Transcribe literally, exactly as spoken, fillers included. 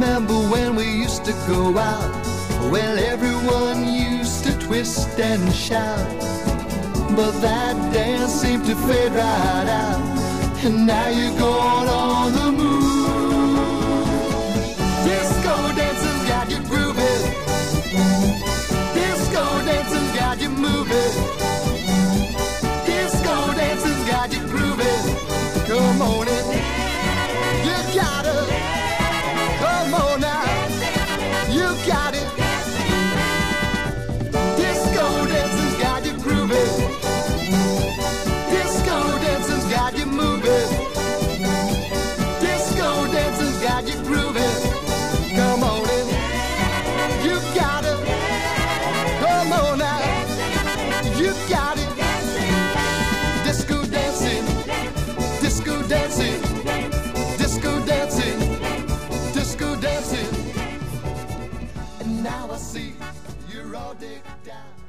remember when we used to go out. Well, everyone used to twist and shout, but that dance seemed to fade right out, and now you're gone on the move. Disco dancing's got you grooving, disco dancing's got you moving, disco dancing's got you grooving. Come on in, you got it. Come on now, you got it. Disco dancing's got you grooving, disco dancing's got you moving, disco dancing's got you grooving. Come on in, you got it. Come on now, you got it. Disco dancing, disco dancing, disco dancing, disco dancing. And now I see you're all digged out.